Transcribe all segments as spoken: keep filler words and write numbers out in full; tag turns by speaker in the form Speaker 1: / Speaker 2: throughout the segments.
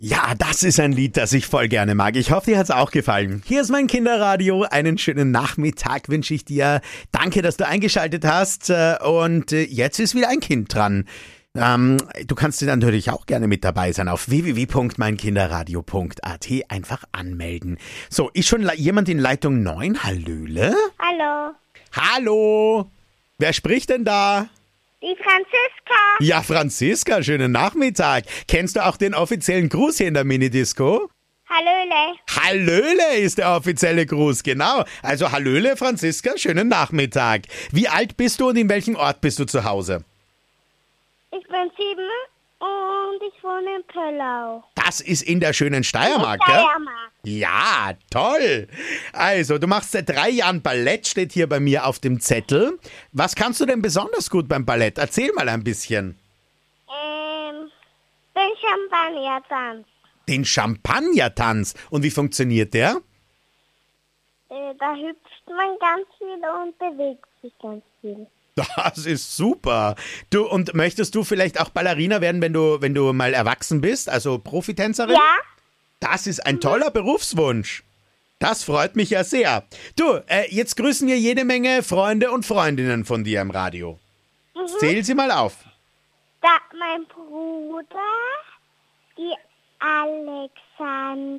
Speaker 1: Ja, das ist ein Lied, das ich voll gerne mag. Ich hoffe, dir hat's auch gefallen. Hier ist mein Kinderradio. Einen schönen Nachmittag wünsche ich dir. Danke, dass du eingeschaltet hast. Und jetzt ist wieder ein Kind dran. Ähm, du kannst dir natürlich auch gerne mit dabei sein auf w w w punkt mein kinderradio punkt a t. Einfach anmelden. So, ist schon jemand in Leitung neun? Hallöle?
Speaker 2: Hallo.
Speaker 1: Hallo. Wer spricht denn da?
Speaker 2: Die Franziska.
Speaker 1: Ja, Franziska, schönen Nachmittag. Kennst du auch den offiziellen Gruß hier in der Minidisco?
Speaker 2: Hallöle.
Speaker 1: Hallöle ist der offizielle Gruß, genau. Also Hallöle, Franziska, schönen Nachmittag. Wie alt bist du und in welchem Ort bist du zu Hause?
Speaker 2: Ich bin sieben und ich wohne in Pöllau.
Speaker 1: Das ist in der schönen Steiermark,
Speaker 2: in
Speaker 1: gell?
Speaker 2: Steiermark.
Speaker 1: Ja, toll. Also, du machst seit drei Jahren Ballett, steht hier bei mir auf dem Zettel. Was kannst du denn besonders gut beim Ballett? Erzähl mal ein bisschen.
Speaker 2: Ähm, den Champagnertanz.
Speaker 1: Den Champagnertanz. Und wie funktioniert der?
Speaker 2: Äh, da hüpft man ganz viel und bewegt sich ganz viel.
Speaker 1: Das ist super. Du, und möchtest du vielleicht auch Ballerina werden, wenn du, wenn du mal erwachsen bist, also Profitänzerin?
Speaker 2: Ja.
Speaker 1: Das ist ein toller Berufswunsch. Das freut mich ja sehr. Du, äh, jetzt grüßen wir jede Menge Freunde und Freundinnen von dir im Radio.
Speaker 2: Mhm.
Speaker 1: Zähl sie mal auf.
Speaker 2: Da mein Bruder, die Alexandra,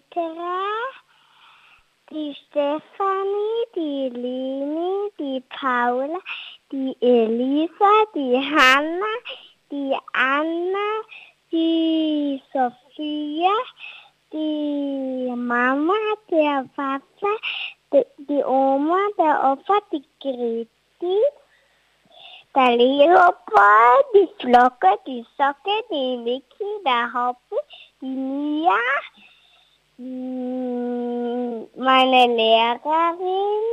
Speaker 2: die Stefanie, die Leni, die Paula, die Elisa, die Hanna, die Anna, die Sophia, die Mama, der Papa, die, die Oma, der Opa, die Greti, der Leopold, die Flocke, die Socke, die Vicky, der Hoppi, die Mia, meine Lehrerin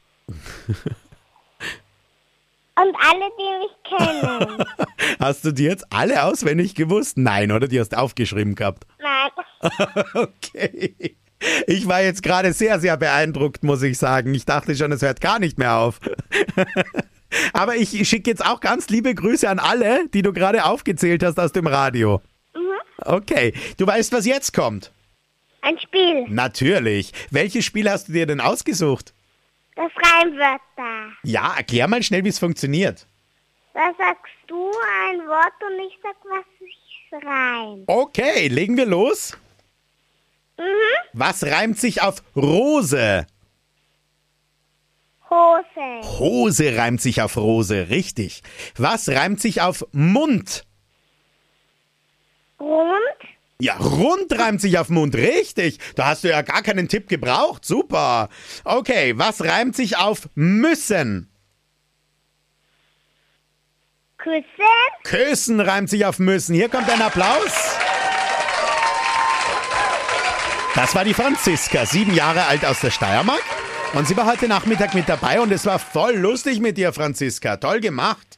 Speaker 2: und alle, die mich kennen.
Speaker 1: Hast du die jetzt alle auswendig gewusst? Nein, oder? Die hast du aufgeschrieben gehabt.
Speaker 2: Nein.
Speaker 1: Okay. Ich war jetzt gerade sehr, sehr beeindruckt, muss ich sagen. Ich dachte schon, es hört gar nicht mehr auf. Aber ich schicke jetzt auch ganz liebe Grüße an alle, die du gerade aufgezählt hast aus dem Radio.
Speaker 2: Mhm.
Speaker 1: Okay. Du weißt, was jetzt kommt?
Speaker 2: Ein Spiel.
Speaker 1: Natürlich. Welches Spiel hast du dir denn ausgesucht?
Speaker 2: Das Reimwörter.
Speaker 1: Ja, erklär mal schnell, wie es funktioniert.
Speaker 2: Da sagst du ein Wort und ich sag, was sich reimt.
Speaker 1: Okay, legen wir los.
Speaker 2: Mhm.
Speaker 1: Was reimt sich auf Rose?
Speaker 2: Hose.
Speaker 1: Hose reimt sich auf Rose, richtig. Was reimt sich auf Mund?
Speaker 2: Rund.
Speaker 1: Ja, rund reimt sich auf Mund, richtig. Da hast du ja gar keinen Tipp gebraucht, super. Okay, was reimt sich auf müssen?
Speaker 2: Küssen.
Speaker 1: Küssen reimt sich auf müssen. Hier kommt ein Applaus. Das war die Franziska, sieben Jahre alt aus der Steiermark. Und sie war heute Nachmittag mit dabei und es war voll lustig mit dir, Franziska. Toll gemacht.